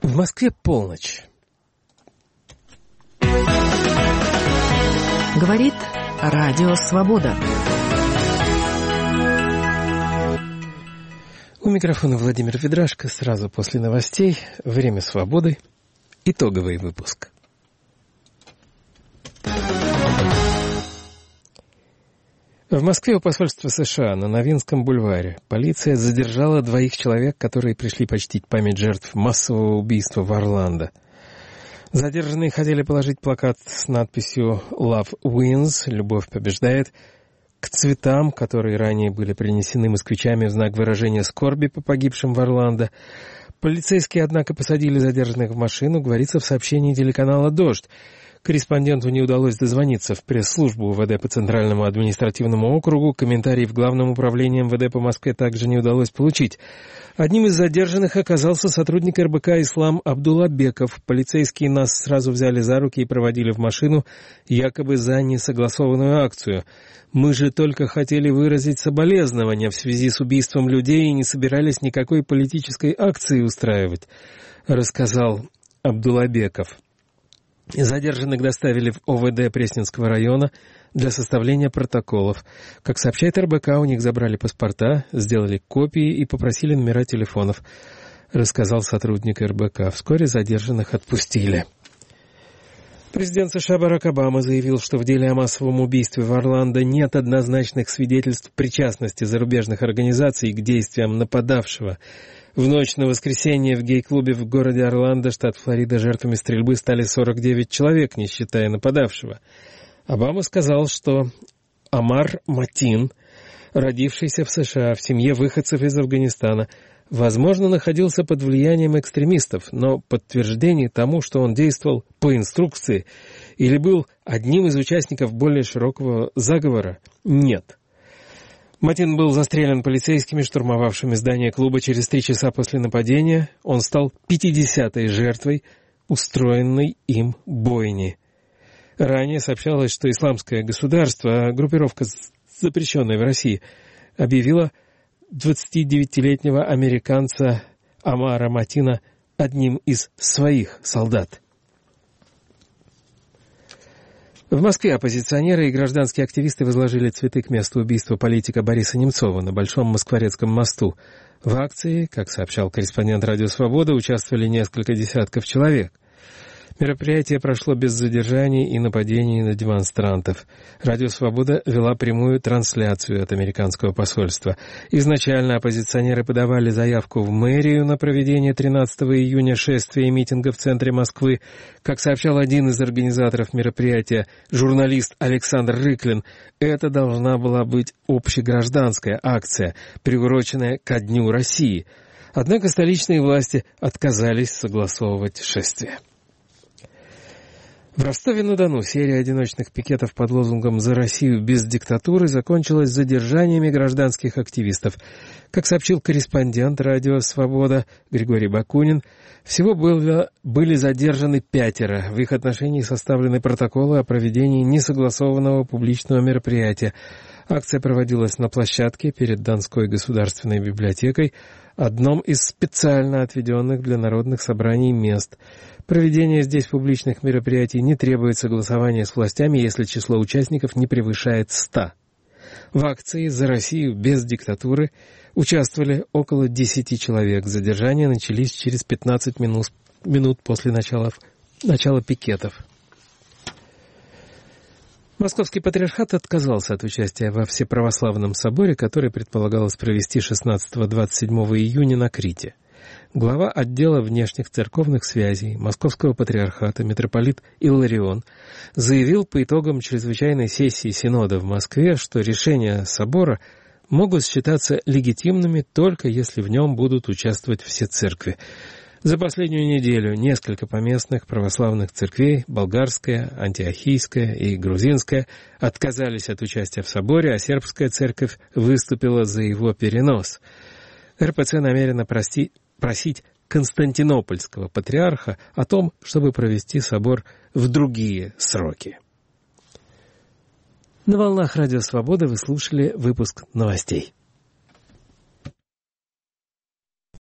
В Москве полночь. Говорит Радио Свобода. У микрофона Владимир Ведрашко. Сразу после новостей «Время свободы». Итоговый выпуск. В Москве у посольства США на Новинском бульваре полиция задержала 2 человек, которые пришли почтить память жертв массового убийства в Орландо. Задержанные хотели положить плакат с надписью «Love wins» — «Любовь побеждает» к цветам, которые ранее были принесены москвичами в знак выражения скорби по погибшим в Орландо. Полицейские, однако, посадили задержанных в машину, говорится в сообщении телеканала «Дождь». Корреспонденту не удалось дозвониться в пресс-службу МВД по Центральному административному округу. Комментарий в Главном управлении МВД по Москве также не удалось получить. Одним из задержанных оказался сотрудник РБК «Ислам» Абдуллабеков. Полицейские нас сразу взяли за руки и проводили в машину, якобы за несогласованную акцию. «Мы же только хотели выразить соболезнования в связи с убийством людей и не собирались никакой политической акции устраивать», рассказал Абдуллабеков. Задержанных доставили в ОВД Пресненского района для составления протоколов. Как сообщает РБК, у них забрали паспорта, сделали копии и попросили номера телефонов, рассказал сотрудник РБК. Вскоре задержанных отпустили. Президент США Барак Обама заявил, что в деле о массовом убийстве в Орландо нет однозначных свидетельств причастности зарубежных организаций к действиям нападавшего. В ночь на воскресенье в гей-клубе в городе Орландо, штат Флорида, жертвами стрельбы стали 49 человек, не считая нападавшего. Обама сказал, что Амар Матин, родившийся в США в семье выходцев из Афганистана, возможно, находился под влиянием экстремистов, но подтверждений тому, что он действовал по инструкции или был одним из участников более широкого заговора, нет. Матин был застрелен полицейскими, штурмовавшими здание клуба через 3 часа после нападения. Он стал 50-й жертвой устроенной им бойни. Ранее сообщалось, что Исламское государство, группировка, запрещенная в России, объявила 29-летнего американца Амара Матина одним из своих солдат. В Москве оппозиционеры и гражданские активисты возложили цветы к месту убийства политика Бориса Немцова на Большом Москворецком мосту. В акции, как сообщал корреспондент «Радио Свобода», участвовали несколько десятков человек. Мероприятие прошло без задержаний и нападений на демонстрантов. «Радио Свобода» вела прямую трансляцию от американского посольства. Изначально оппозиционеры подавали заявку в мэрию на проведение 13 июня шествия и митинга в центре Москвы. Как сообщал один из организаторов мероприятия, журналист Александр Рыклин, это должна была быть общегражданская акция, приуроченная ко Дню России. Однако столичные власти отказались согласовывать шествие. В Ростове-на-Дону серия одиночных пикетов под лозунгом «За Россию без диктатуры» закончилась задержаниями гражданских активистов. Как сообщил корреспондент «Радио Свобода» Григорий Бакунин, всего были задержаны 5. В их отношении составлены протоколы о проведении несогласованного публичного мероприятия. Акция проводилась на площадке перед Донской государственной библиотекой, одном из специально отведенных для народных собраний мест. Проведение здесь публичных мероприятий не требует согласования с властями, если число участников не превышает 100. В акции «За Россию без диктатуры» участвовали около 10 человек. Задержания начались через 15 минут после начала пикетов. Московский патриархат отказался от участия во Всеправославном соборе, который предполагалось провести 16-27 июня на Крите. Глава отдела внешних церковных связей Московского патриархата митрополит Илларион заявил по итогам чрезвычайной сессии Синода в Москве, что решения собора могут считаться легитимными только если в нем будут участвовать все церкви. За последнюю неделю несколько поместных православных церквей, болгарская, антиохийская и грузинская, отказались от участия в соборе, а сербская церковь выступила за его перенос. РПЦ намерена просить Константинопольского патриарха о том, чтобы провести собор в другие сроки. На волнах Радио Свобода вы слушали выпуск новостей.